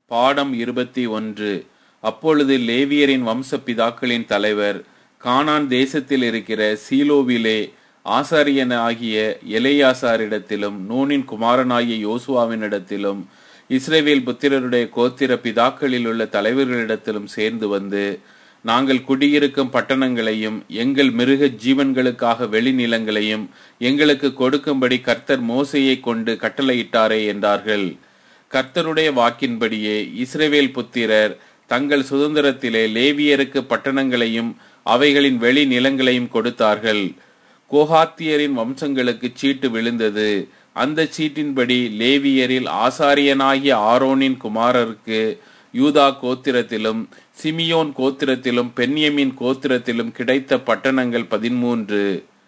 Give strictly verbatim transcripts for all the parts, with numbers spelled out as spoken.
பாடம் இருபத்தி ஒன்று. அப்பொழுது லேவியரின் வம்ச பிதாக்களின் தலைவர் கானான் தேசத்தில் இருக்கிற சீலோவிலே ஆசாரியனாகிய எலெயாசாரிடத்திலும் நூனின் குமாரனாகிய யோசுவாவினிடத்திலும் இஸ்ரவேல் புத்திரருடைய கோத்திர பிதாக்களில் உள்ள தலைவர்களிடத்திலும் சேர்ந்து வந்து, நாங்கள் குடியிருக்கும் பட்டணங்களையும் எங்கள் மிருக ஜீவன்களுக்காக வெளிநிலங்களையும் எங்களுக்கு கொடுக்கும்படி கர்த்தர் மோசேயை கொண்டு கட்டளையிட்டாரே என்றார்கள். கர்த்தருடைய வாக்கின்படியே இஸ்ரவேல் புத்திரர் தங்கள் சுதந்திரத்திலே லேவியருக்கு பட்டணங்களையும் அவைகளின் வெளி நிலங்களையும் கொடுத்தார்கள். கோகாத்தியரின் வம்சங்களுக்கு சீட்டு விழுந்தது. அந்த சீட்டின்படி லேவியரில் ஆசாரியனாகிய ஆரோனின் குமாரருக்கு யூதா கோத்திரத்திலும் சிமியோன் கோத்திரத்திலும் பென்யமின் கோத்திரத்திலும் கிடைத்த பட்டணங்கள் பதிமூன்று.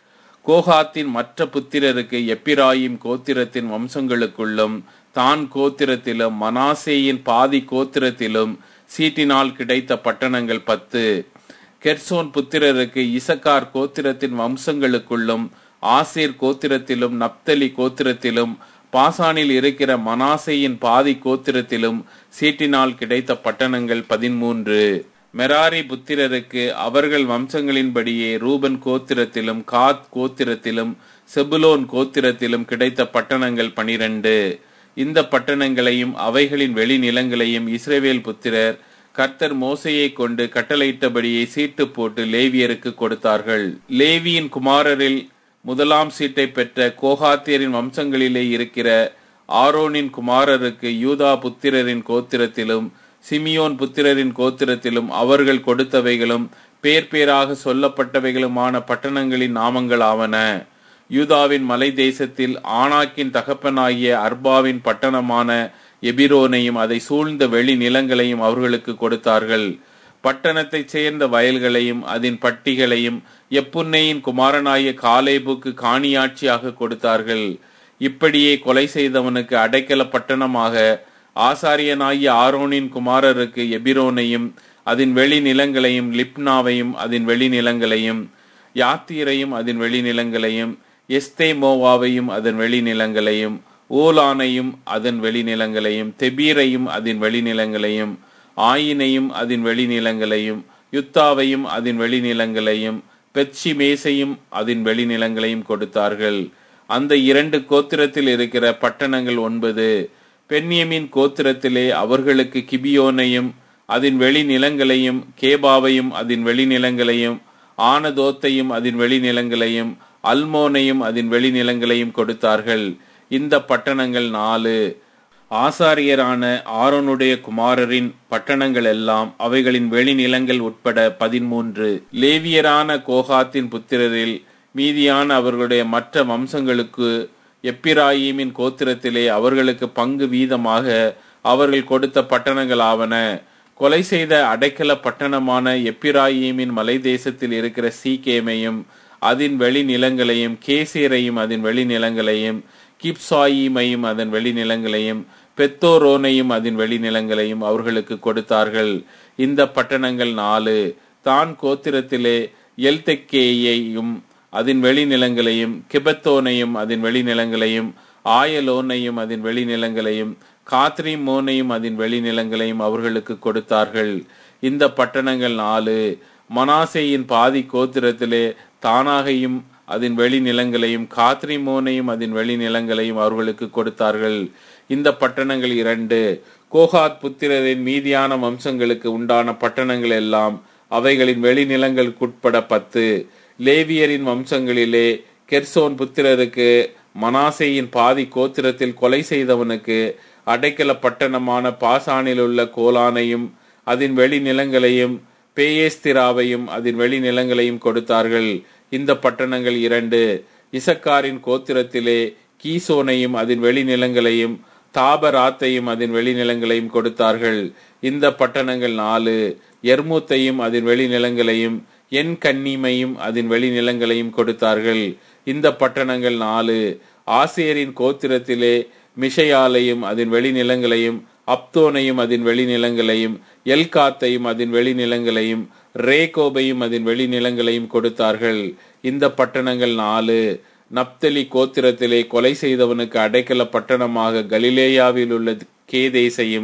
கோகாத்தின் மற்ற புத்திரருக்கு எப்பிராயிம் கோத்திரத்தின் வம்சங்களுக்குள்ளும் தான் கோத்திரத்திலும் மனாசேயின் பாதி கோத்திரத்திலும் சீட்டினால் கிடைத்த பட்டணங்கள் பத்து. கெர்சோன் புத்திரருக்கு இசக்கார் கோத்திரத்தின் வம்சங்களுக்குள்ளும் ஆசேர் கோத்திரத்திலும் நப்தலி கோத்திரத்திலும் பாசானில் இருக்கிற மனாசேயின் பாதி கோத்திரத்திலும் சீட்டினால் கிடைத்த பட்டணங்கள் பதிமூன்று. மெராரி புத்திரருக்கு அவர்கள் வம்சங்களின்படியே ரூபன் கோத்திரத்திலும் காத் கோத்திரத்திலும் செபுலோன் கோத்திரத்திலும் கிடைத்த பட்டணங்கள் பனிரெண்டு. இந்த பட்டணங்களையும் அவைகளின் வெளி நிலங்களையும் இஸ்ரவேல் புத்திரர் கர்த்தர் மோசேயை கொண்டு கட்டளையிட்டபடியே சீட்டு போட்டு லேவியருக்கு கொடுத்தார்கள். லேவியின் குமாரரில் முதலாம் சீட்டை பெற்ற கோகாத்தியரின் வம்சங்களிலே இருக்கிற ஆரோனின் குமாரருக்கு யூதா புத்திரரின் கோத்திரத்திலும் சிமியோன் புத்திரரின் கோத்திரத்திலும் அவர்கள் கொடுத்தவைகளும் பேர் பேராக சொல்லப்பட்டவைகளுமான பட்டணங்களின் நாமங்கள் ஆவன. யூதாவின் மலை தேசத்தில் ஆனாக்கின் தகப்பனாகிய அர்பாவின் பட்டணமான எபிரோனையும் அதை சூழ்ந்த வெளி நிலங்களையும் அவர்களுக்கு கொடுத்தார்கள். பட்டணத்தை சேர்ந்த வயல்களையும் அதன் பட்டிகளையும் எப்புன்னையின் குமாரனாகிய காலேபுக்கு காணியாட்சியாக கொடுத்தார்கள். இப்படியே கொலை செய்தவனுக்கு அடைக்கல பட்டணமாக ஆசாரியனாகிய ஆரோனின் குமாரருக்கு எபிரோனையும் அதன் வெளி நிலங்களையும் லிப்னாவையும் அதன் வெளி நிலங்களையும் யாத்தீரையும் அதன் வெளி நிலங்களையும் எஸ்தேமோவாவையும் அதன் வெளி நிலங்களையும் ஓலானையும் அதன் வெளி நிலங்களையும் தெபீரையும் அதன் வெளி நிலங்களையும் ஆயினையும் அதன் வெளி நிலங்களையும் யுத்தாவையும் அதன் வெளி நிலங்களையும் பெட்சி மேசையும் அதன் வெளி நிலங்களையும் கொடுத்தார்கள். அந்த இரண்டு கோத்திரத்தில் இருக்கிற பட்டணங்கள் ஒன்பது. பென்யமின் கோத்திரத்திலே அவர்களுக்கு கிபியோனையும் அதன் வெளி நிலங்களையும் கேபாவையும் அதன் வெளி நிலங்களையும் ஆனதோத்தையும் அதன் வெளி நிலங்களையும் அல்மோனையும் அதன் வெளி நிலங்களையும் கொடுத்தார்கள். இந்த பட்டணங்கள் நாலு. ஆசாரியரான ஆரோனுடைய குமாரரின் பட்டணங்கள் எல்லாம் அவைகளின் வெளி நிலங்கள் உட்பட பதிமூன்று. லேவியரான கோகாத்தின் புத்திரரில் மீதியான அவர்களுடைய மற்ற வம்சங்களுக்கு எப்பிராயிமின் கோத்திரத்திலே அவர்களுக்கு பங்கு வீதமாக அவர்கள் கொடுத்த பட்டணங்கள் ஆவன. கொலை செய்த அடைக்கல பட்டணமான எப்பிராயிமின் மலை தேசத்தில் இருக்கிற சீகேமையும் அதன் வெளி நிலங்களையும் கேசேரையும் அதன் வெளி நிலங்களையும் கிப்சாயிமையும் அதன் வெளி நிலங்களையும் பெத்தோரோனையும் அதன் வெளி நிலங்களையும் அவர்களுக்கு கொடுத்தார்கள். இந்த பட்டணங்கள் நாலு. தான் கோத்திரத்திலே எல்தெக்கேயையும் அதன் வெளி நிலங்களையும் கிபத்தோனையும் அதன் வெளி நிலங்களையும் ஆயலோனையும் அதன் வெளி நிலங்களையும் காத்ரிமோனையும் அதன் வெளி நிலங்களையும் அவர்களுக்கு கொடுத்தார்கள். இந்த பட்டணங்கள் நாலு. மனாசேயின் பாதி கோத்திரத்திலே தானாகையும் அதன் வெளி நிலங்களையும் காத்ரிமோனையும் அதன் வெளி நிலங்களையும் அவர்களுக்கு கொடுத்தார்கள். இந்த பட்டணங்கள் இரண்டு. கோகாத் புத்திரரின் மீதியான வம்சங்களுக்கு உண்டான பட்டணங்கள் எல்லாம் அவைகளின் வெளி நிலங்களுக்குட்பட பத்து. லேவியரின் வம்சங்களிலே கெர்சோன் புத்திரருக்கு மனாசேயின் பாதி கோத்திரத்தில் கொலை செய்தவனுக்கு அடைக்கல பட்டணமான பாசானில் உள்ள கோலானையும் அதன் வெளி நிலங்களையும் பேயேஸ்திராவையும் அதன் வெளி நிலங்களையும் கொடுத்தார்கள். இந்த பட்டணங்கள் இரண்டு. இசக்காரின் கோத்திரத்திலே கீசோனையும் அதன் வெளி நிலங்களையும் தாபராத்தையும் அதன் வெளி நிலங்களையும் கொடுத்தார்கள். இந்த பட்டணங்கள் நாலு. எர்மூத்தையும் அதன் வெளி நிலங்களையும் என் கன்னிமையும் அதன் வெளி நிலங்களையும் கொடுத்தார்கள். இந்த பட்டணங்கள் நாலு. ஆசேரின் கோத்திரத்திலே மிஷையாலையும் அதன் வெளி நிலங்களையும் அப்தோனையும் அதன் வெளி நிலங்களையும் எல்காத்தையும் அதன் வெளி நிலங்களையும் ரேகோபையும் அதன் வெளி நிலங்களையும் கொடுத்தார்கள். இந்த பட்டணங்கள் நாலு. நப்தலி கோத்திரத்திலே கொலை செய்தவனுக்கு அடைக்கல பட்டணமாக கலிலேயாவில் உள்ள கேதேசையும்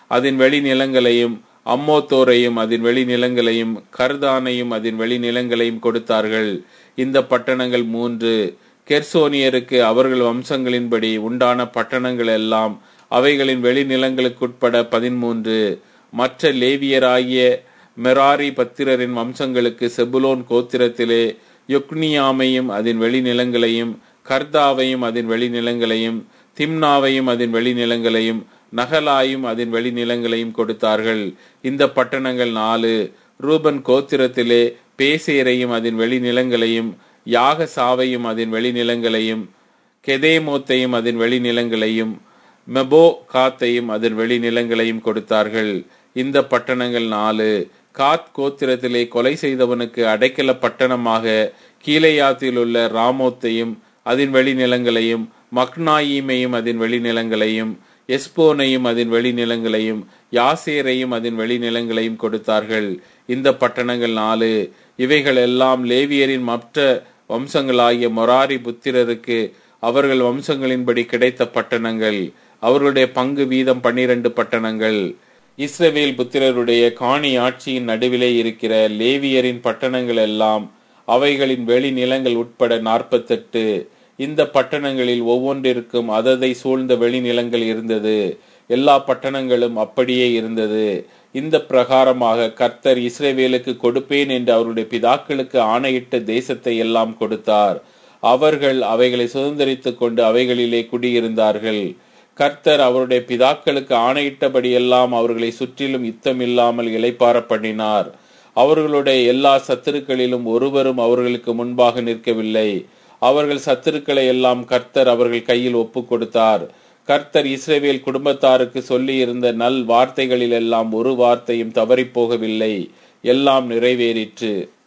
அதன் வெளி நிலங்களையும், அம்மோத்தோரையும் அதன் வெளி நிலங்களையும், கர்தானையும் அதன் வெளி நிலங்களையும் கொடுத்தார்கள். இந்த பட்டணங்கள் மூன்று. கெர்சோனியருக்கு அவர்கள் வம்சங்களின்படி உண்டான பட்டணங்கள் எல்லாம் அவைகளின் வெளி நிலங்களுக்குட்பட பதிமூன்று. மற்ற லேவியராகிய மெராரி பத்திரரின் வம்சங்களுக்கு செபுலோன் கோத்திரத்திலே யொக்னியாமையும் அதன் வெளி நிலங்களையும், கர்தாவையும் அதன் வெளி நிலங்களையும், திம்னாவையும் அதன் வெளி நிலங்களையும், நகலாயும் அதன் வெளி நிலங்களையும் கொடுத்தார்கள். இந்த பட்டணங்கள் நாலு. ரூபன் கோத்திரத்திலே பேசேரையும் அதன் வெளி நிலங்களையும், யாகசாவையும் அதன் வெளி நிலங்களையும், கெதேமோத்தையும் அதன் வெளி நிலங்களையும், மெபோ காத்தையும் அதன் வெளி நிலங்களையும் கொடுத்தார்கள். இந்த பட்டணங்கள் நாலு. காத் கோத்திரத்திலே கொலை செய்தவனுக்கு அடைக்கல பட்டணமாக கீலேயாத்தில் உள்ள ராமோத்தையும் அதன் வெளி நிலங்களையும், மக்னாயீமையும் அதன் வெளி நிலங்களையும், எஸ்போனையும் அதன் வெளி நிலங்களையும், யாசேரையும் அதன் வெளி நிலங்களையும் கொடுத்தார்கள். இந்த பட்டணங்கள் நாலு. இவைகள் எல்லாம் லேவியரின் மற்ற வம்சங்களாகிய மொராரி புத்திரருக்கு அவர்கள் வம்சங்களின்படி கிடைத்த பட்டணங்கள். அவர்களுடைய பங்கு வீதம் பன்னிரண்டு பட்டணங்கள். இஸ்ரவேல் புத்திரருடைய காணி ஆட்சியின் நடுவிலே இருக்கிற லேவியரின் பட்டணங்கள் எல்லாம் அவைகளின் வெளி நிலங்கள் உட்பட நாற்பத்தெட்டு. இந்த பட்டணங்களில் ஒவ்வொன்றிற்கும் அததை சூழ்ந்த வெளி நிலங்கள் இருந்தது. எல்லா பட்டணங்களும் அப்படியே இருந்தது. இந்த பிரகாரமாக கர்த்தர் இஸ்ரவேலுக்கு கொடுப்பேன் என்று அவருடைய பிதாக்களுக்கு ஆணையிட்ட தேசத்தை எல்லாம் கொடுத்தார். அவர்கள் அவைகளை சுதந்திரித்துக் கொண்டு அவைகளிலே குடியிருந்தார்கள். கர்த்தர் அவருடைய பிதாக்களுக்கு ஆணையிட்டபடியெல்லாம் அவர்களை சுற்றிலும் யுத்தமில்லாமல் இளைப்பாற பண்ணினார். அவர்களுடைய எல்லா சத்துருக்களிலும் ஒருவரும் அவர்களுக்கு முன்பாக நிற்கவில்லை. அவர்கள் சத்துருக்களை எல்லாம் கர்த்தர் அவர்கள் கையில் ஒப்பு கொடுத்தார். கர்த்தர் இஸ்ரவேல் குடும்பத்தாருக்கு சொல்லி இருந்த நல் வார்த்தைகளில் எல்லாம் ஒரு வார்த்தையும் தவறி போகவில்லை. எல்லாம் நிறைவேறிற்று.